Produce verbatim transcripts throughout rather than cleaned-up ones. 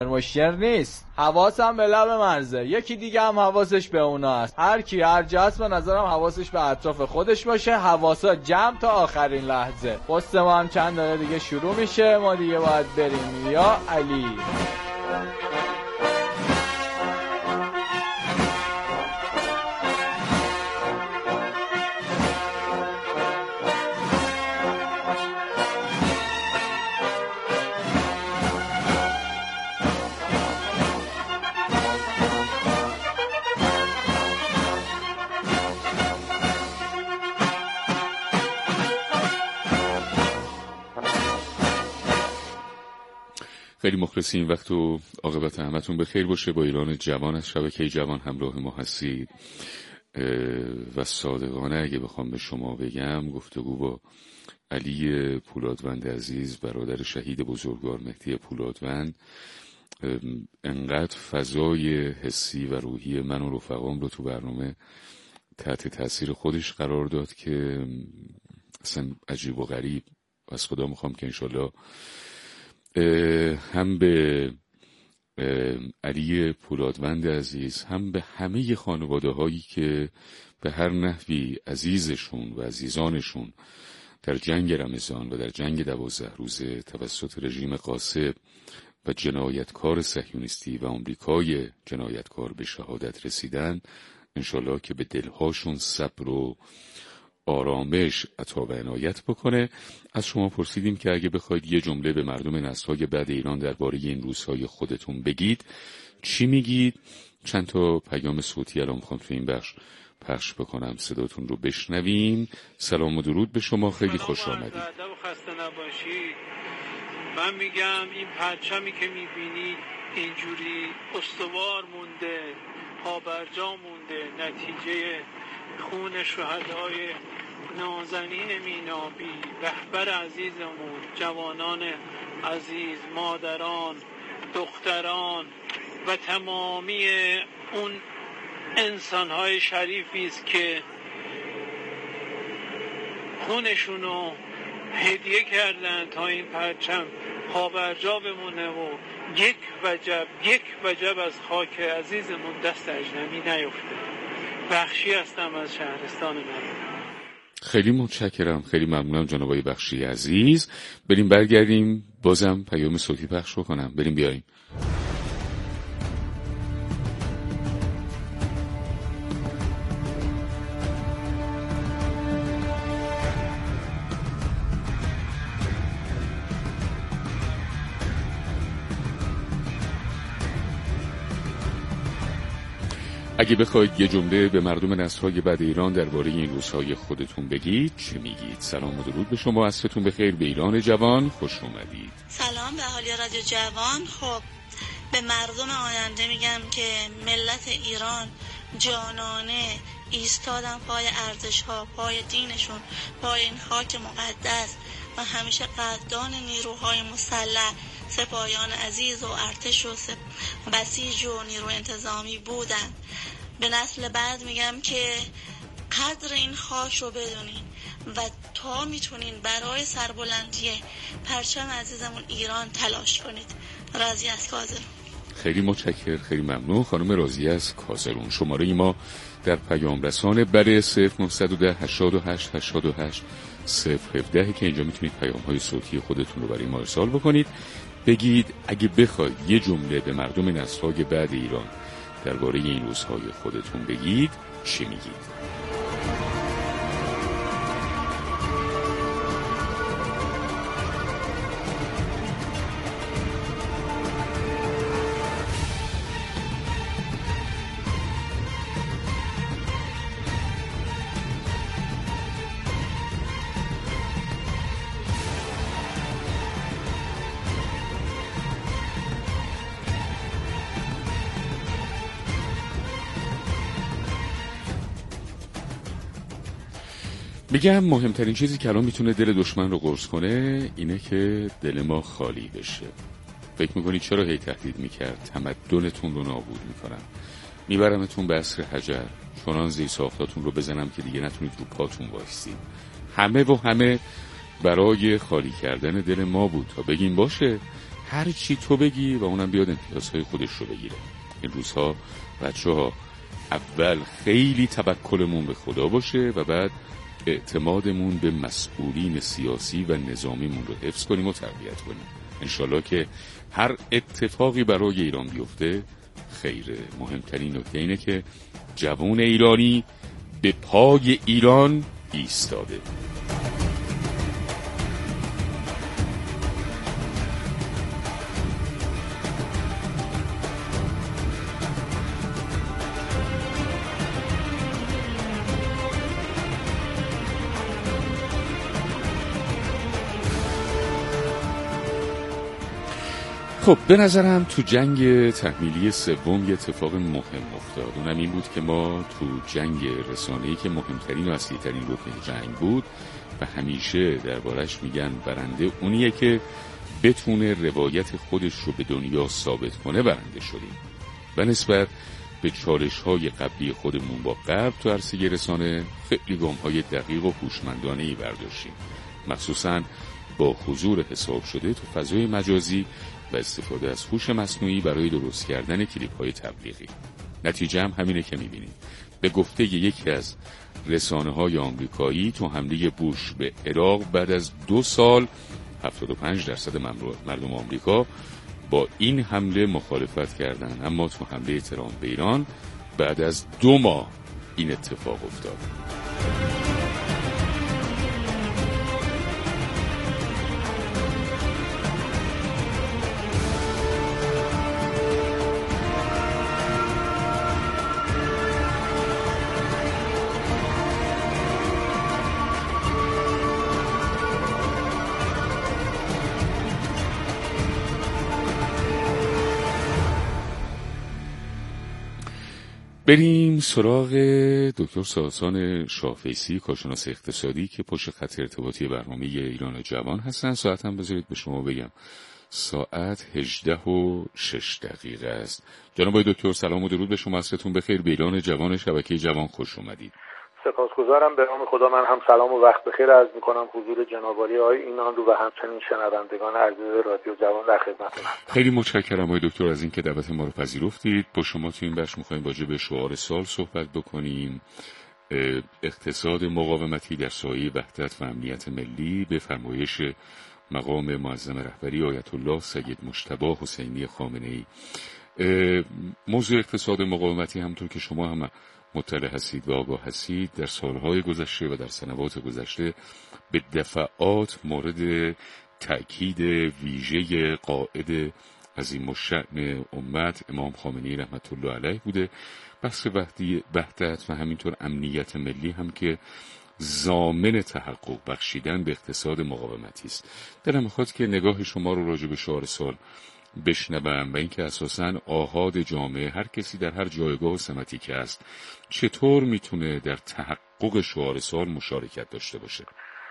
مشکل نیست. حواسم به لب مرزه، یکی دیگه هم حواسش به اونا هست. هر کی هر جاست به نظرم حواسش به اطراف خودش باشه، حواسا جمع تا آخرین لحظه. پست ما هم چند دقیقه دیگه شروع میشه، ما دیگه باید بریم. یا علی. خیلی مخلصیم. وقت و عاقبت همتون بخیر باشه. با ایران جوان از شبکه جوان همراه ما هستید و صادقانه اگه بخوام به شما بگم، گفتگو با علی پولادوند عزیز، برادر شهید بزرگوار مهدی پولادوند، انقدر فضای حسی و روحی من و رفقام رو تو برنامه تحت تاثیر خودش قرار داد که اصلا عجیب و غریب. از خدا میخوام که انشالله هم به علی پولادوند عزیز، هم به همه خانواده هایی که به هر نحوی عزیزشون و عزیزانشون در جنگ رمضان و در جنگ دوازده روزه توسط رژیم غاصب و جنایتکار صهیونیستی و آمریکای جنایتکار به شهادت رسیدن، انشالله که به دلهاشون صبر و آرامش عطا و عنایت بکنه. از شما پرسیدیم که اگه بخواید یه جمله به مردم نسل‌های بعد ایران درباره این روزهای خودتون بگید، چی میگید؟ چند تا پیام صوتی الان میخوام تو این بخش پخش بکنم، صداتون رو بشنویم. سلام و درود به شما، خیلی خوش آمدید. خسته نباشید. من میگم این پرچمی که میبینید اینجوری استوار مونده، پابرجا مونده، نتیجه خون شهدای نازنین مینابی، رهبر عزیزمون، جوانان عزیز، مادران، دختران و تمامی اون انسانهای شریفی است که خونشونو هدیه کردن تا این پرچم پابرجا بمونه و یک وجب یک وجب از خاک عزیزمون دست اجنبی نیفته. بخشی هستم از شهرستان من. خیلی متشکرم، خیلی ممنونم جناب آقای بخشی عزیز. بریم برگردیم بازم پیام صوتی پخش کنم. بریم بیاییم. اگه بخواید یه جمله به مردم نسل‌های بعد ایران درباره این روزهای خودتون بگید، چه میگید؟ سلام و درود به شما، عصرتون بخیر. به ایران جوان خوش اومدید. سلام به اهالی رادیو جوان. خب به مردم آینده میگم که ملت ایران جانانه ایستادن پای ارزش‌ها، پای دینشون، پای این خاک مقدس و همیشه قدردان نیروهای مسلح، سپاهیان عزیز و ارتش و بسیج و نیرو انتظامی بودن. به نسل بعد میگم که قدر این خاک رو بدونین و تا میتونین برای سربلندی پرچم عزیزمون ایران تلاش کنید. راضی از کاظم. خیلی متشکر، خیلی ممنون خانم راضی از کاظرون. شماره ما در پیام رسانه برای صفر نه یک صفر هشتاد و هشت هشتاد و هشت صفر هفده که اینجا میتونید پیام های صوتی خودتون رو برای ما ارسال بکنید. بگید اگه بخواید یه جمله به مردم نسل‌های بعد ایران درباره این روزهای خودتون بگید، چی میگید؟ میگم مهمترین چیزی که الان میتونه دل دشمن رو قرص کنه اینه که دل ما خالی بشه. فکر میکنی چرا هی تهدید میکرد تمدنتون رو نابود میکنم، میبرمتون به عصر حجر، چنان زیر ساختاتون رو بزنم که دیگه نتونید رو پاتون وایسید. همه و همه برای خالی کردن دل ما بود تا بگیم باشه هر چی تو بگی و اونم بیاد امتیازهای خودش رو بگیره. این روزها بچه ها اول خیلی توکلمون به خدا باشه و بعد اعتمادمون به مسئولین سیاسی و نظامیمون رو حفظ کنیم و تربیت کنیم. انشالله که هر اتفاقی برای ایران بیفته خیره. مهمترین نکته اینه که جوان ایرانی به پای ایران ایستاده. خب به نظرم تو جنگ تحمیلی سوم یه اتفاق مهم افتاد. اونم این بود که ما تو جنگ رسانه‌ای که مهمترین و اصلی‌ترین رکن جنگ بود و همیشه دربارش میگن برنده اونیه که بتونه روایت خودش رو به دنیا ثابت کنه برنده شدیم. و نسبت به چالش‌های قبلی خودمون با غرب تو عرصه رسانه خیلی گام‌های دقیق و هوشمندانه‌ای برداشتیم، مخصوصاً با حضور حساب شده تو فضای مجازی و استفاده از هوش مصنوعی برای درست کردن کلیپ‌های تبلیغی. نتیجه هم همینه که می‌بینیم. به گفته یکی از رسانه‌های آمریکایی تو حمله بوش به عراق بعد از دو سال هفتاد و پنج درصد مردم آمریکا با این حمله مخالفت کردن، اما تو حمله ترامپ به ایران بعد از دو ماه این اتفاق افتاد. بریم سراغ دکتر ساسان شافعی، کارشناس اقتصادی که پشت خط ارتباطی برنامه ایران جوان هستن. ساعت هم بذارید به شما بگم ساعت هجده و شش دقیقه است. جناب آقای دکتر سلام و درود به شما، عصرتون بخیر. به ایران جوان شبکه جوان خوش اومدید. سپاسگزارم. به نام خدا من هم سلام و وقت بخیر عرض می‌کنم حضور جناب عالی آقای اینان رو و همچنین شنوندگان عزیز رادیو جوان در خدمتتونم. خیلی متشکرم آقای دکتر از اینکه دعوت ما رو پذیرفتید. با شما تو این بخش می‌خوایم راجع به شعار سال صحبت بکنیم. اقتصاد مقاومتی در سایه وحدت و امنیت ملی به فرمایش مقام معظم رهبری آیت الله سید مجتبی حسینی خامنه‌ای. موضوع اقتصاد مقاومتی همونطور که شما هم مطلع هستید و آگاه هستید در سالهای گذشته و در سنوات گذشته به دفعات مورد تأکید ویژه قائد عظیم الشأن امت امام خامنه‌ای رحمت الله علیه بوده. بحث وحدت و همینطور امنیت ملی هم که ضامن تحقق بخشیدن به اقتصاد مقاومتی است. دلم می‌خواد که نگاه شما رو راجع به شعار سال بشنوم و اینکه اساساً آحاد جامعه هر کسی در هر جایگاه و سمتی که است چطور میتونه در تحقق شعار سال مشارکت داشته باشه.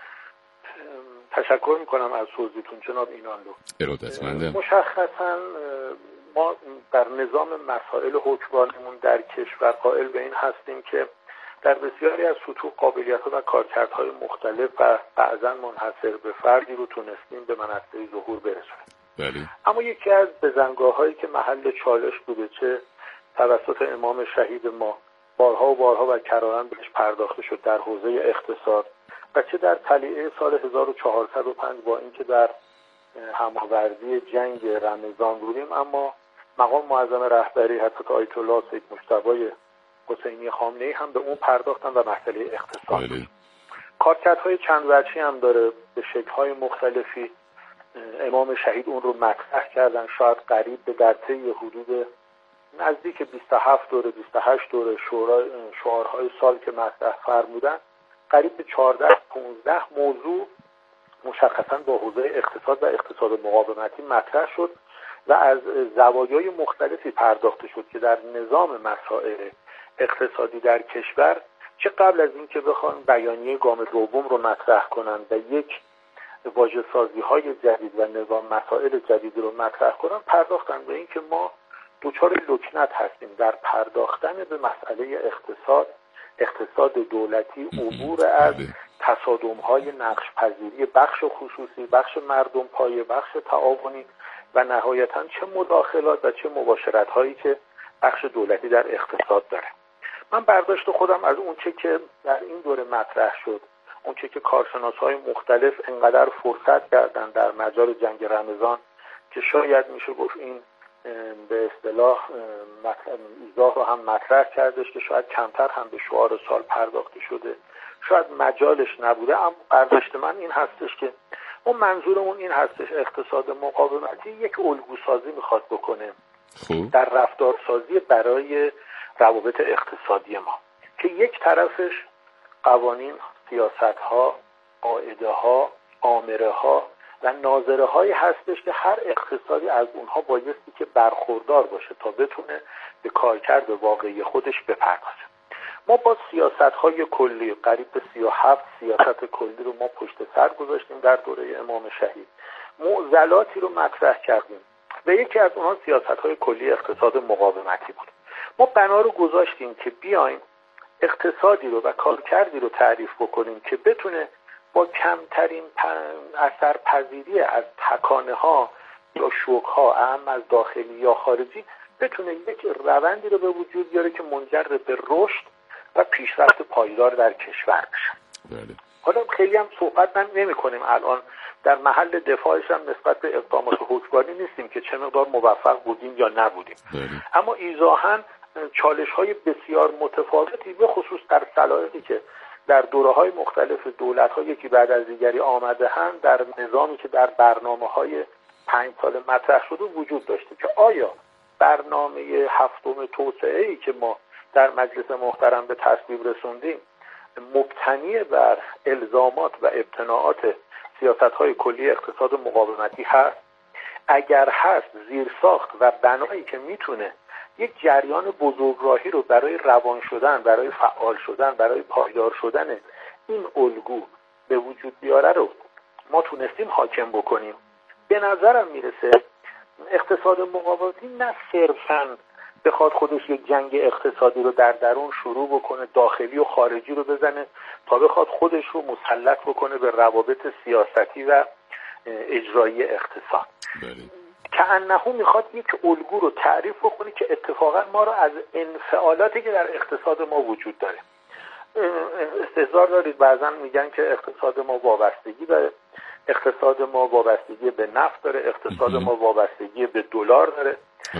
تشکر میکنم از توضیحتون جناب اینانلو. ارادتمندم. مشخصاً ما در نظام مسائل حکمرانیمون در کشور قائل به این هستیم که در بسیاری از سطوح قابلیت‌ها و کارکردهای مختلف و بعضاً منحصر به فردی رو تونستیم به منصه ظهور برسونیم. بله. اما یکی از بزنگاه‌هایی که محل چالش بوده، چه توسط امام شهید ما بارها و بارها و کرارن بهش پرداخته شد در حوزه اقتصاد و چه در طلیعه سال هزار و چهارصد و پنج با اینکه در هماوردی جنگ رمضان بودیم، اما مقام معظم رهبری حضرت آیت الله سید مجتبی حسینی خامنه‌ای هم به اون پرداختن و مسئله اقتصاد. بله. کارکردهای چند وجهی هم داره، به شکل‌های مختلفی امام شهید اون رو مطرح کردن، شاید قریب به در طی حدود نزدیک بیست و هفت دوره بیست و هشت دوره شعارهای سال که مطرح فرمودن، قریب به چهارده پانزده موضوع مشخصا با حوزه اقتصاد و اقتصاد مقاومتی مطرح شد و از زوایای مختلفی پرداخته شد که در نظام مسائل اقتصادی در کشور چه قبل از اینکه بخوان بیانیه گام دوم رو مطرح کنند و یک واژه سازی های جدید و نظام مسائل جدید رو مطرح کنن، پرداختن به این که ما دوچار لکنت هستیم در پرداختن به مسئله اقتصاد اقتصاد دولتی، عبور از تصادم های نقش پذیری بخش خصوصی، بخش مردم پایه، بخش تعاونی و نهایتاً چه مداخلات و چه مباشرت هایی که بخش دولتی در اقتصاد داره. من برداشت خودم از اون چه که در این دوره مطرح شد، اون چه که کارشناس‌های مختلف انقدر فرصت کردن در مجال جنگ رمضان که شاید میشه گفت این به اصطلاح ایضاح رو هم مطرح کردش که شاید کمتر هم به شعار سال پرداخته شده، شاید مجالش نبوده، اما برداشت من این هستش که اون منظورمون این هستش اقتصاد مقاومتی یک الگوسازی میخواد بکنه خوب. در رفتارسازی برای روابط اقتصادی ما که یک طرفش قوانین، سیاست‌ها، قاعده‌ها، آمره‌ها و ناظره‌هایی هستش که هر اقتصادی از اونها بایستی که برخوردار باشه تا بتونه به کارکرد واقعی خودش بپردازه. ما با سیاست‌های کلی قریب به سی و هفت سیاست کلی رو ما پشت سر گذاشتیم در دوره امام شهید. معضلاتی رو مطرح کردیم و یکی از اونها سیاست‌های کلی اقتصاد مقاومتی بود. ما بنا رو گذاشتیم که بیایم اقتصادی رو و کارکردی رو تعریف بکنیم که بتونه با کمترین اثر پذیری از تکانه ها یا شوک ها، اهم از داخلی یا خارجی، بتونه یک روندی رو به وجود بیاره که منجر به رشد و پیشرفت پایدار در کشور بشه. بله. حالا خیلی هم صحبت من نمی کنیم الان در محل دفاعش هم نسبت به اقدامات حکمرانی نیستیم که چه مقدار موفق بودیم یا نبودیم. بله. اما ایضاحاً چالش های بسیار متفاوتی به خصوص در صلاحیتی که در دوره‌های مختلف دولت‌ها یکی بعد از دیگری آمده هم در نظامی که در برنامه‌های پنج سال مطرح شده وجود داشته که آیا برنامه هفتم توسعه‌ای که ما در مجلس محترم به تصویب رسوندیم مبتنی بر الزامات و ابتناعات سیاست‌های کلی اقتصاد مقاومتی هست؟ اگر هست، زیرساخت و بنایی که میتونه یک جریان بزرگراهی رو برای روان شدن، برای فعال شدن، برای پایدار شدن این الگو به وجود بیاره رو ما تونستیم حاکم بکنیم. به نظرم میرسه اقتصاد مقاومتی نه صرفاً بخواد خودش یک جنگ اقتصادی رو در درون شروع بکنه، داخلی و خارجی رو بزنه، تا بخواد خودش رو مسلط بکنه به روابط سیاستی و اجرایی اقتصاد. بله. که انهو میخواد یک الگو رو تعریف بکنه که اتفاقا ما رو از انفعالاتی که در اقتصاد ما وجود داره. استحضار دارید بعضا میگن که اقتصاد ما وابستگی داره، اقتصاد ما وابستگی به نفت داره، اقتصاد ما وابستگی به دلار داره.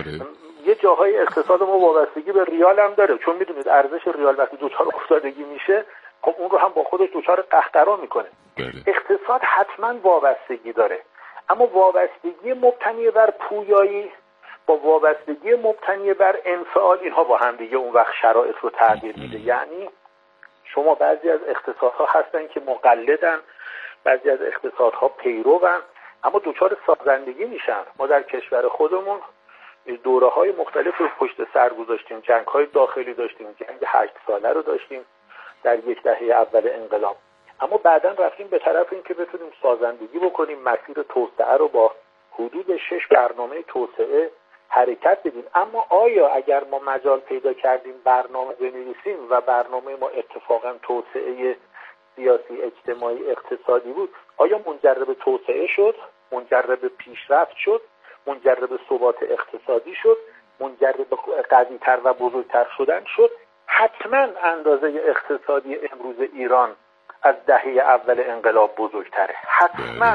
یه جاهای اقتصاد ما وابستگی به ریال هم داره، چون میدونید ارزش ریال وقتی دوچار افتادگی میشه خب اون رو هم با خودش دوچار قحطرا میکنه. اقتصاد حتما وابستگی داره، اما وابستگی مبتنی بر پویایی با وابستگی مبتنی بر انفعال، اینها با هم دیگه اون وقت شرایط رو تغییر میده. یعنی شما بعضی از اقتصادها هستن که مقلدن، بعضی از اقتصادها پیروان، اما دوچار سازندگی میشن. ما در کشور خودمون دوره های مختلف رو پشت سر گذاشتیم، جنگ های داخلی داشتیم، جنگ هشت ساله رو داشتیم در یک دهه اول انقلاب، اما بعداً رفتیم به طرف این که بتونیم سازندگی بکنیم، مسیر توسعه رو با حدود شش برنامه توسعه حرکت بدیم. اما آیا اگر ما مجال پیدا کردیم برنامه بنویسیم و برنامه ما اتفاقاً توسعه سیاسی، اجتماعی، اقتصادی بود، آیا منجر به توسعه شد؟ منجر به پیشرفت شد؟ منجر به ثبات اقتصادی شد؟ منجر به قوی‌تر و بزرگتر شدن شد؟ حتما اندازه اقتصادی امروز ایران از دهه اول انقلاب بزرگتره. حتما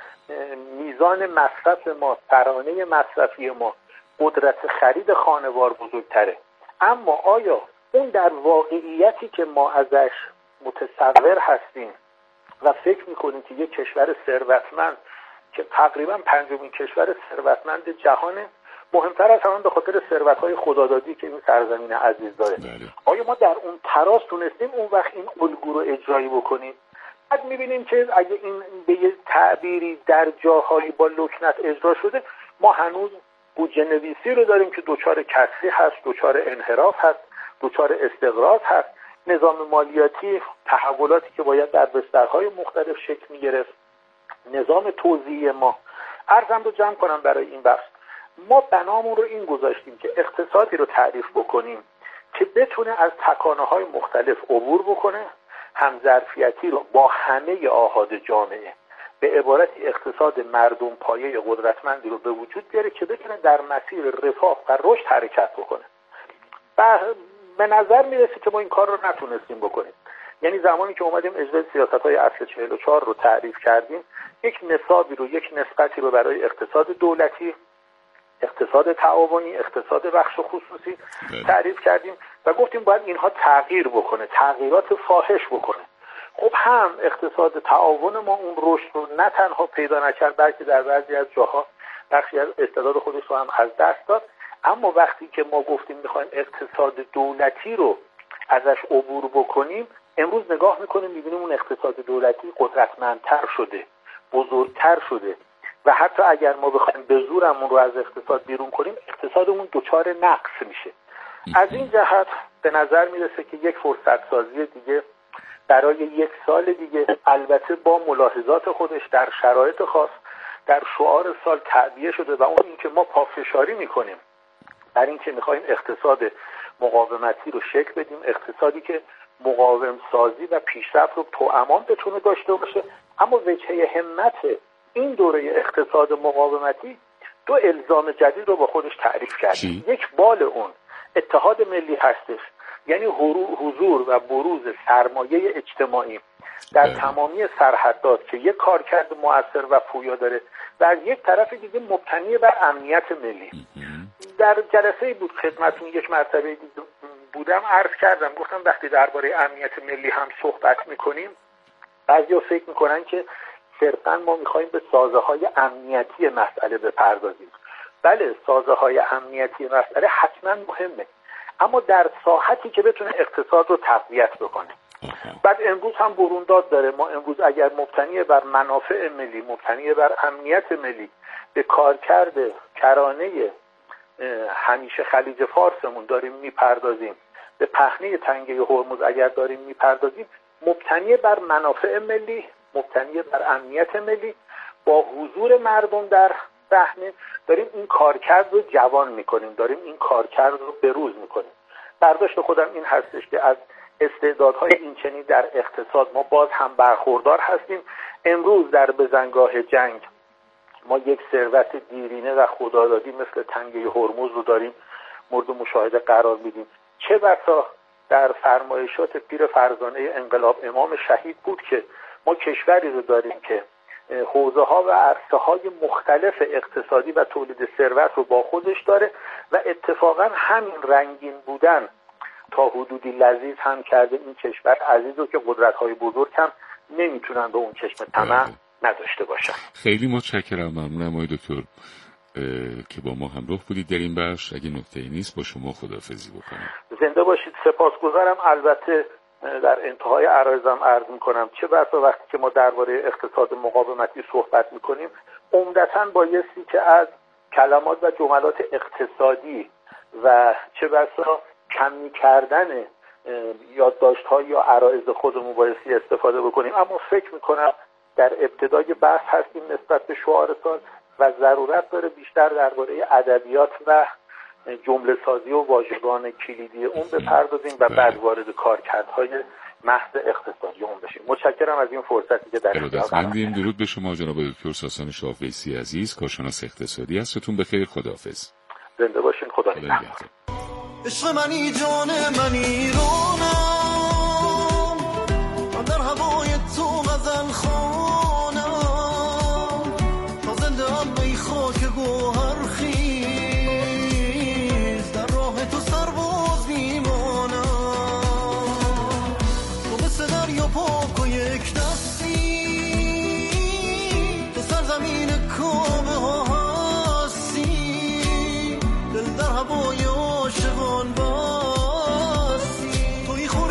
میزان مصرف ما، ترانه مصرفی ما، قدرت خرید خانوار بزرگتره. اما آیا اون در واقعیتی که ما ازش متصور هستیم و فکر میکنیم که یک کشور ثروتمند که تقریبا پنجمین کشور ثروتمند جهانه، مهمتر از همه به خاطر ثروت‌های خدادادی که این سرزمین عزیز داره، بله. آیا ما در اون تراز تونستیم اون وقت این الگو رو اجرایی بکنیم؟ بعد می‌بینیم که اگه این به یه تعبیری در جاهایی با لکنت اجرا شده، ما هنوز بودجه نویسی رو داریم که دوچار کسری هست، دوچار انحراف هست، دوچار استقراض هست، نظام مالیاتی، تحولاتی که باید در بسترهای مختلف شکل می‌گرفت، نظام توزیعی ما. عرضم رو جمع کنم برای این بحث. ما بنامون رو این گذاشتیم که اقتصادی رو تعریف بکنیم که بتونه از تکانه‌های مختلف عبور بکنه، همظرفیتی رو با همه آحاد جامعه به عبارتی اقتصاد مردم پایه قدرتمندی رو به وجود بیاره که بتونه در مسیر رفاه و رشد حرکت بکنه. و به نظر میرسه که ما این کار رو نتونستیم بکنیم. یعنی زمانی که اومدیم اجرای سیاست‌های اصل چهل و چهار رو تعریف کردیم، یک نصابی رو، یک نسبتی رو برای اقتصاد دولتی، اقتصاد تعاونی، اقتصاد بخش خصوصی تعریف کردیم و گفتیم باید اینها تغییر بکنه، تغییرات فاحش بکنه. خب هم اقتصاد تعاون ما اون رشد رو نه تنها پیدا نکرد، بلکه در بعضی از جاها بخشی از استعداد خودش رو هم از دست داد. اما وقتی که ما گفتیم میخوایم اقتصاد دولتی رو ازش عبور بکنیم، امروز نگاه میکنیم میبینیم اون اقتصاد دولتی قدرتمندتر شده، بزرگتر شده و حتی اگر ما بخوایم به زورمون رو از اقتصاد بیرون کنیم، اقتصادمون دچار نقص میشه. از این جهت به نظر میرسه که یک فرصت سازی دیگه برای یک سال دیگه، البته با ملاحظات خودش، در شرایط خاص، در شعار سال تعبیه شده و اون این که ما پافشاری میکنیم بر این که میخوایم اقتصاد مقاومتی رو شکل بدیم، اقتصادی که مقاوم سازی و پیشرفت رو توامان بتونه داشته باشه. اما وجهه همت این دوره اقتصاد مقاومتی دو الزام جدید رو با خودش تعریف کرد. یک بال اون اتحاد ملی هستش، یعنی حضور و بروز سرمایه اجتماعی در تمامی سرحدات که یک کارکرد مؤثر و پویا داره و از یک طرف دیگه مبتنی بر امنیت ملی. در جلسه بود خدمتتون یک مرتبه بودم، عرض کردم، گفتم وقتی درباره امنیت ملی هم صحبت میکنیم، بعضیا فکر میکنن که صرفاً ما میخوایم به سازه های امنیتی مسئله بپردازیم. بله، سازه های امنیتی مسئله حتما مهمه، اما در ساحتی که بتونه اقتصاد رو تقویت بکنه. بعد امروز هم برونداد داره. ما امروز اگر مبتنی بر منافع ملی، مبتنی بر امنیت ملی به کارکرد کرانه همیشه خلیج فارسمون داریم میپردازیم، به پهنه تنگه هرمز اگر داریم میپردازیم، مبتنی بر منافع ملی، مبتنی بر امنیت ملی، با حضور مردم در صحنه داریم این کارکرد رو جوان میکنیم، داریم این کارکرد رو بروز میکنیم. برداشت خودم این هستش که از استعدادهای اینچنین در اقتصاد ما باز هم برخوردار هستیم. امروز در بزنگاه جنگ ما یک ثروت دیرینه و خدادادی مثل تنگه هرمز رو داریم مورد مشاهده قرار میدیم. چه بسا در فرمایشات پیر فرزانه انقلاب امام شهید بود که ما کشوری رو داریم که حوزه ها و عرصه های مختلف اقتصادی و تولید ثروت رو با خودش داره و اتفاقا همین رنگین بودن تا حدودی لذیذ هم کرده این کشور عزیز رو که قدرت های بزرگ هم نمیتونن به اون چشم طمع نداشته باشن. خیلی متشکرم، ممنونم آقای دکتر که با ما همراه بودید در این بخش. اگه نکته‌ای نیست با شما خداحافظی بکنم. زنده باشید. سپاسگزارم. البته در انتهای عرایزم عرض میکنم چه بسا وقتی که ما درباره اقتصاد مقاومتی صحبت میکنیم عمدتاً بایستی که از کلمات و جملات اقتصادی و چه بسا کمی کردن یادداشت‌ها یا عرایز خودمون بایستی استفاده بکنیم. اما فکر میکنم در ابتدای بحث هستیم نسبت به شعار سال و ضرورت داره بیشتر درباره ادبیات و جمله سازی و واژگان کلیدی اون بپردازیم و بعد وارد کارکردهای محض اقتصادی اون بشیم. متشکرم از این فرصتی که در اختیار قرار دادید. درود به شما جناب دکتر ساسان شاه-ویسی عزیز، کارشناس اقتصادی. هستون بخیر. خداحافظ. زنده باشین. خدا نگهدار. عشق منی، جان منی، رونم من در هوای تو غزل خوانم، تا زنده ام ای خاک گوهر خیز، در راه تو سرباز میمانم. تو مثل دریا پاک و یک دستی، تو سرزمین کامه ها هستی، دل در هوای عاشقان بستی. توی خود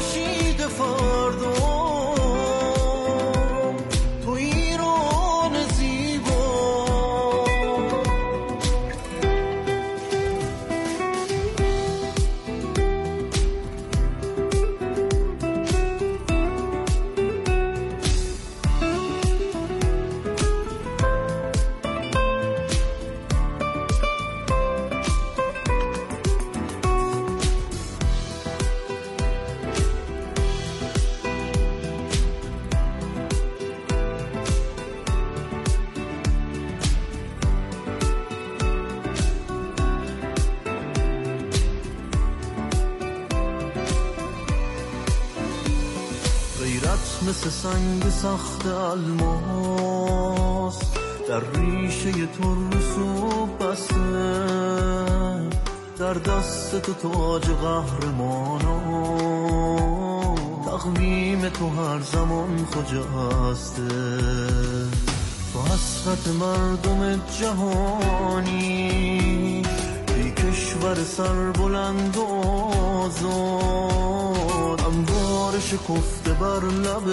مثل سنگ سخت الماس در ریشه ترس و بسته، در دست تو تاج قهرمانان، تقویم تو هر زمان خجسته. تو حسرت مردم جهانی، ای کشور سربلند و آزاد، انوار شکفته بر لب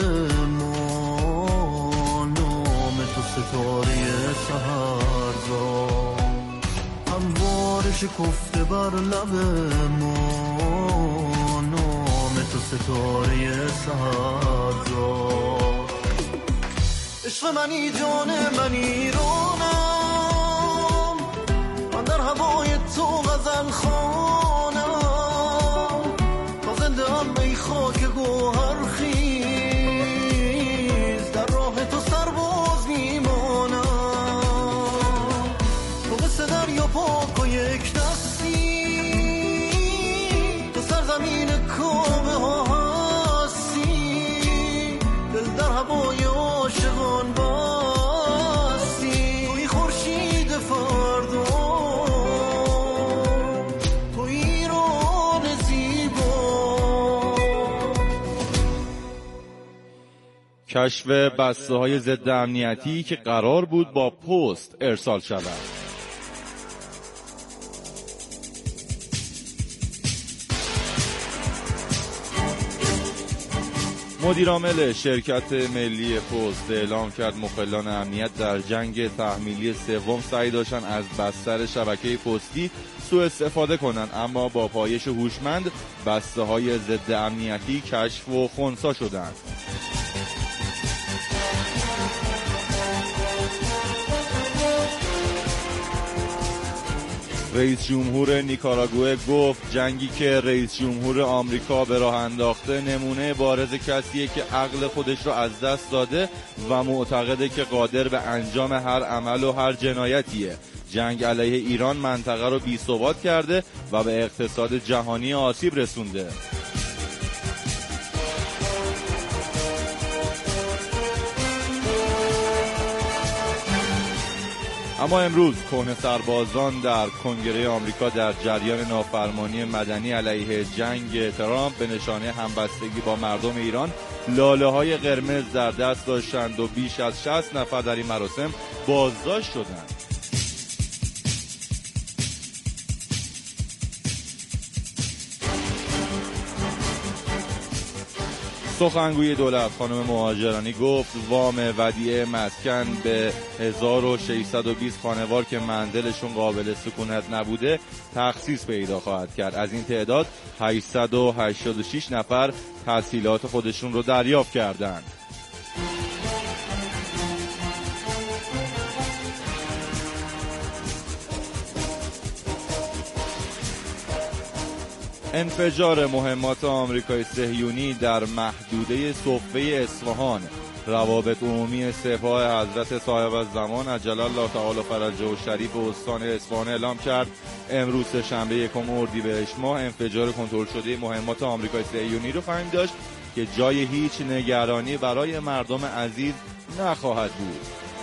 ما، نام تو ستاره سحرزاد. انوار شکفته بر لب ما، نام تو ستاره سحرزاد. عشق منی جان من ایرانم، من در هوای تو غزل خوانم، تا زنده هم ای خاک گوهر خیز، در راه تو سرباز میمانم. تو قصه دریا پاک و یک دستی، تو سرزمین کعبه ها هستی، دل در هوای عاشقان بستی. توی خورشید فردا، تو ایران زیبا. کشف بسته های ضد امنیتی که قرار بود با پست ارسال شود. مدیرعامل شرکت ملی پست اعلام کرد مخالفان امنیت در جنگ تحمیلی سوم سعی داشتن از بستر شبکه پستی سوء استفاده کنند، اما با پایش هوشمند بسته های ضد امنیتی کشف و خنثی شدند. رئیس جمهور نیکاراگوئه گفت جنگی که رئیس جمهور آمریکا به راه انداخته نمونه بارز کسیه که عقل خودش رو از دست داده و معتقده که قادر به انجام هر عمل و هر جنایتیه. جنگ علیه ایران منطقه رو بی‌ثبات کرده و به اقتصاد جهانی آسیب رسونده. اما امروز کهنه سربازان در کنگره آمریکا در جریان نافرمانی مدنی علیه جنگ ترامپ به نشانه همبستگی با مردم ایران لاله‌های قرمز در دست داشتند و بیش از شصت نفر در این مراسم بازداشت شدند. سخنگوی دولت خانم مهاجرانی گفت وام ودیعه مسکن به هزار و ششصد و بیست خانوار که منزلشون قابل سکونت نبوده تخصیص پیدا خواهد کرد. از این تعداد هشتصد و هشتاد و شش نفر تسهیلات خودشون رو دریافت کردند. انفجار مهمات آمریکای صهیونی در محدوده صفه اصفهان. روابط عمومی سپاه حضرت صاحب الزمان عجل الله تعالی فرجه و شریف استان اصفهان اعلام کرد امروز شنبه یکم اردیبهشت ماه انفجار کنترل شده مهمات آمریکای صهیونی رو خواهیم داشت که جای هیچ نگرانی برای مردم عزیز نخواهد بود.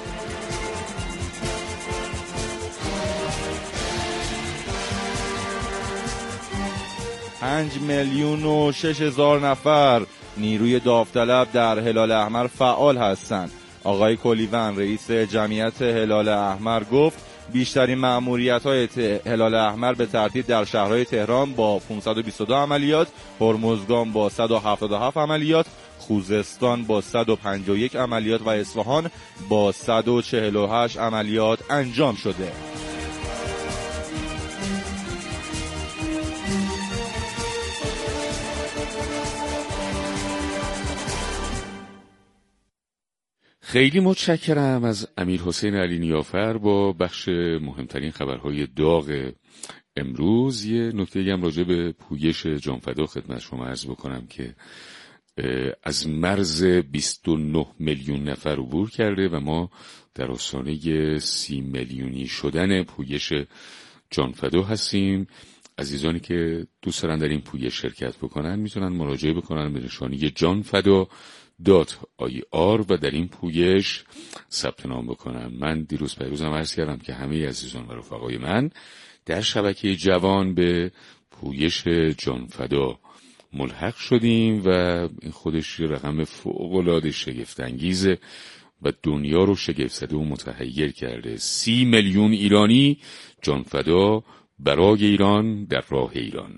پنج میلیون و شش هزار نفر نیروی داوطلب در هلال احمر فعال هستند. آقای کلیون رئیس جمعیت هلال احمر گفت بیشترین مأموریت‌های هلال احمر به ترتیب در شهرهای تهران با پانصد و بیست و دو عملیات، هرمزگان با صد و هفتاد و هفت عملیات، خوزستان با صد و پنجاه و یک عملیات و اصفهان با صد و چهل و هشت عملیات انجام شده. خیلی متشکرم از امیر حسین علی نیافر با بخش مهمترین خبرهای داغ امروز. یه نکته هم راجع به پویش جانفدا خدمت شما عرض بکنم که از مرز بیست و نه میلیون نفر عبور کرده و ما در آستانه سی میلیونی شدن پویش جانفدا هستیم. عزیزانی که دوست دارن در این پویش شرکت بکنن میتونن مراجعه بکنن به نشانی جانفدا دات آی آر و در این پویش ثبت نام بکنن. من دیروز پیروزم عرض کردم که همه عزیزان و رفقای من در شبکه جوان به پویش جانفدا ملحق شدیم و این خودش رقم فوق‌العاده شگفت‌انگیزه و دنیا رو شگفت زده و متحیر کرده. سی میلیون ایرانی جانفدا برای ایران در راه ایران.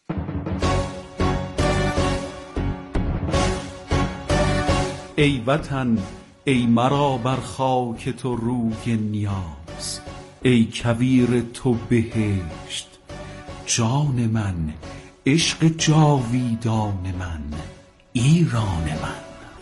ای وطن، ای مرا بر خاک تو روی نیاز، ای کویر تو بهشت، جان من، عشق جاویدان من، ایران من.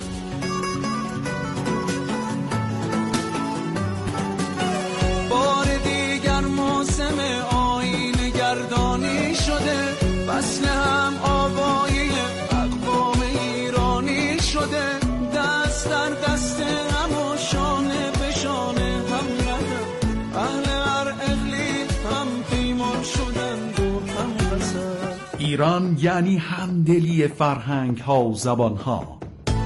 بار دیگر موسم آیین گردانی شده، وصل هم آوایی اقوام ایرانی شده، دست در دست هم و شانه به شانه هم ردن، اهل هر اقلیم هم پیمان شدند و هم قصد. ایران یعنی همدلی فرهنگ ها و زبان ها.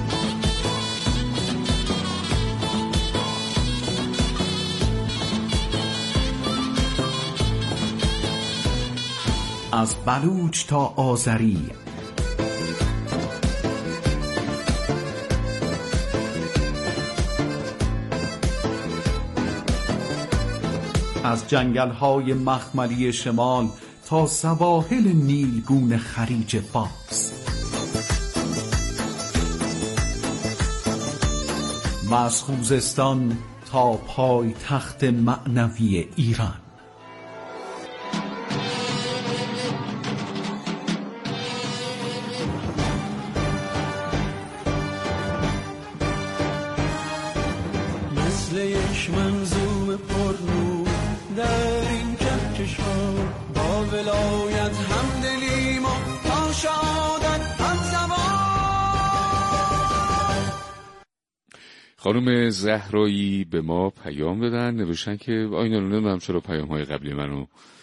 از بلوچ تا آذری، از جنگل‌های مخملی شمال تا سواحل نیلگون خلیج فارس، و از خوزستان تا پای تخت معنوی ایران. مثل یک منظوم پرنور در این کهکشان، با ولایت همدلیم و تا شهادت همزمان. خانم زهرایی به ما پیام دادن، نوشتن که آینا نمیدونم چرا پیام های قبلی منو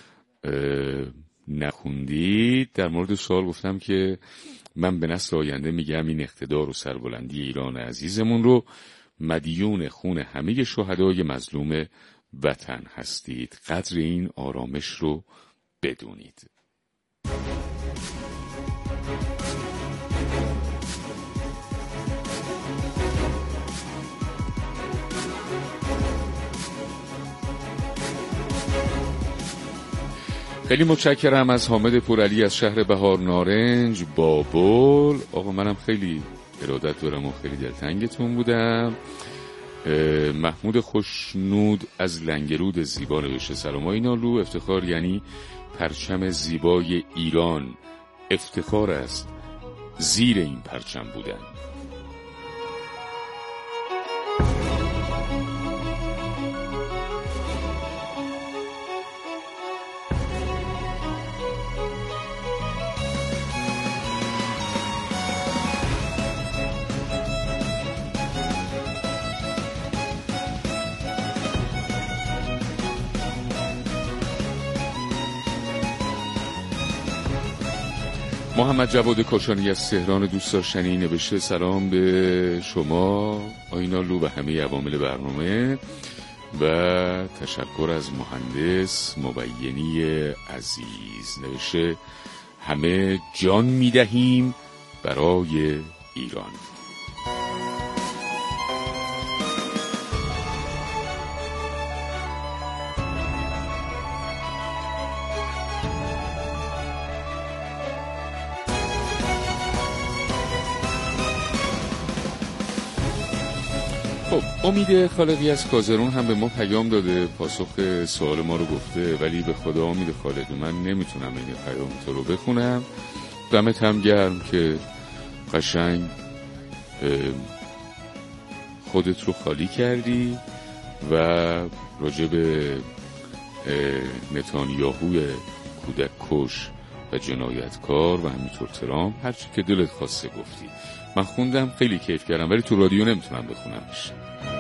نخوندید. در مورد سوال گفتم که من به نسل آینده میگم این اقتدار و سربلندی ایران عزیزمون رو مدیون خون همه شهدای مظلوم وطن هستید. قدر این آرامش رو بدونید. خیلی متشکرم از حامد پورعلی از شهر بهار نارنج بابل. آقا منم خیلی ارادت دارم و خیلی دلتنگتون بودم. محمود خوشنود از لنگرود زیبا نوشته سلام آینالو، افتخار یعنی پرچم زیبای ایران، افتخار است زیر این پرچم بودن. محمد جواد کاشانی از تهران دوست داشتنی نوشته سلام به شما آینالو و همه عوامل برنامه و تشکر از مهندس مبینی عزیز. نوشته همه جان میدهیم برای ایران. خب امید خالقی از کازرون هم به ما پیام داده، پاسخ سوال ما رو گفته، ولی به خدا امید خالقی من نمیتونم این پیام تو رو بخونم. دمت هم گرم که قشنگ خودت رو خالی کردی و راجع به نتانیاهوی کودک کش و جنایتکار و همینطور ترامپ هرچی که دلت خواسته گفتی. من خوندم خیلی کیف کردم ولی تو رادیو نمیتونم بخونمش.